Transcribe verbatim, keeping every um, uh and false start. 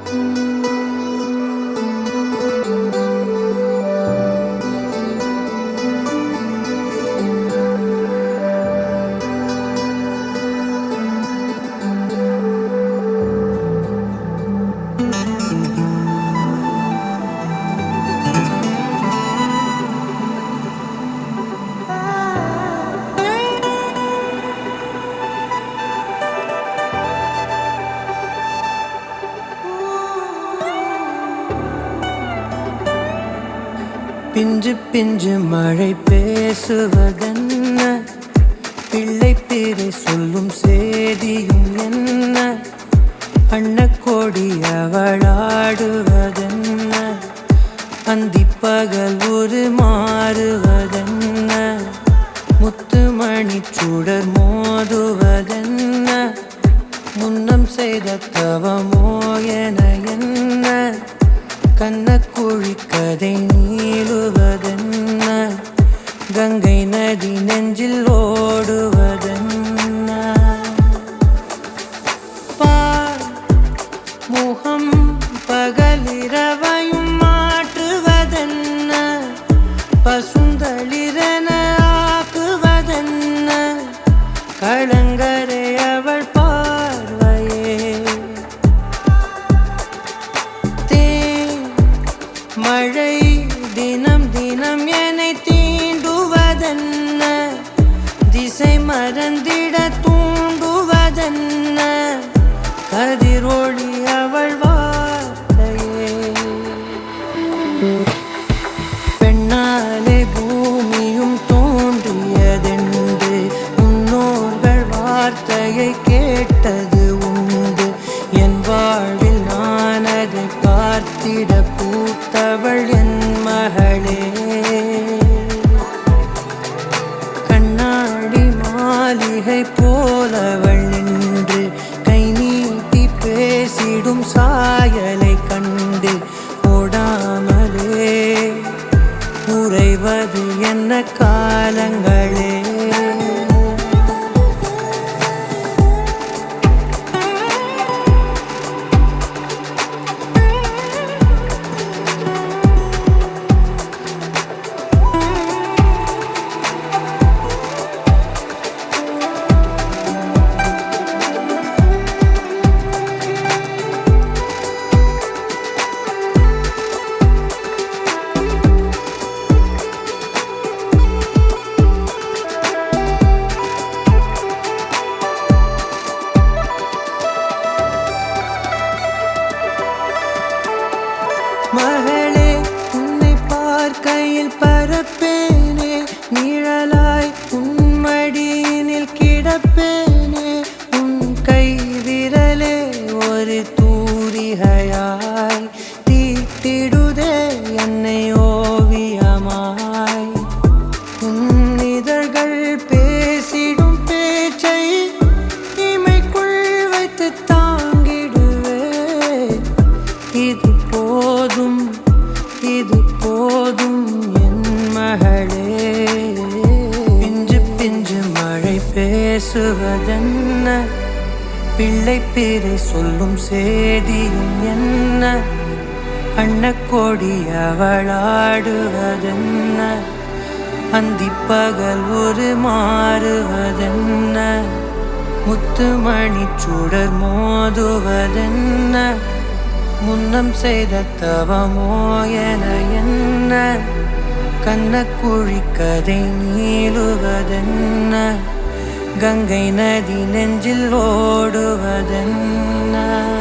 பிஞ்சு பிஞ்சு மழை பேசுவதென்ன, பிள்ளை பேரை சொல்லும் சேதியும் என்ன, அன்னக்கோடி அவளாடுவதென்ன, அந்திப்பகல் ஒரு மாறுவதென்ன, முத்துமணி சுடர் மோதுவதென்ன, முன்னம் செய்த தவமோ என என்ன, கண்ணக்குழி கதை நீளுவதென்ன, கங்கை நதி நெஞ்சில் ஓடுவதென்ன, பார் முகம் பகலிரவையும் மாற்றுவதென்ன, பசுந்தளிரென ஆக்குவதென்ன, களங்கரை அவள் பார்வையே, மழை தினம் தினம் என்னை தீண்டுவதென்ன, திசை மறந்திட தூண்டுவதென்ன, கதிரொளி அவள் வார்த்தையே, பெண்ணாலே பூமியும் தோன்றியதென்று முன்னோர்கள் வார்த்தையை கேட்டது உண்டு, என் வாழ்வில் நான் அதை பார்த்திட பூத்தவள் என் மகளே, கண்ணாடி மாளிகை போலவள் நின்று கை நீட்டி பேசிடும் சாயலை கண்டு ஓடாமலே உறைவது என்ன காலங்களே. மகளே, உன்னை பார்க்கையில் பரப்பேனே, நிழலாய் உன் மடியினில் கிடப்பேனே, உன் கை விரலே ஒரு தூரிகையாய் தீட்டிடுதே என்னை ஓவியமாய், உன் இதழ்கள் பேசிடும் பேச்சை இமைக்குள் வைத்து தாங்கிடுவே, இது போதும் இது போதும் என் மகளே. பிஞ்சு பிஞ்சு மழை பேசுவதென்ன, பிள்ளை பேரை சொல்லும் சேதியும் என்ன, அன்னக்கோடி அவளாடுவதென்ன, அந்திப்பகல் ஒரு மாறுவதென்ன, முத்துமணி சுடர் மோதுவதென்ன, முன்னம் செய்த தவமோ என என்ன, கண்ணக்குழி கதை நீளுவதென்ன, கங்கை நதி நெஞ்சில் ஓடுவதென்ன.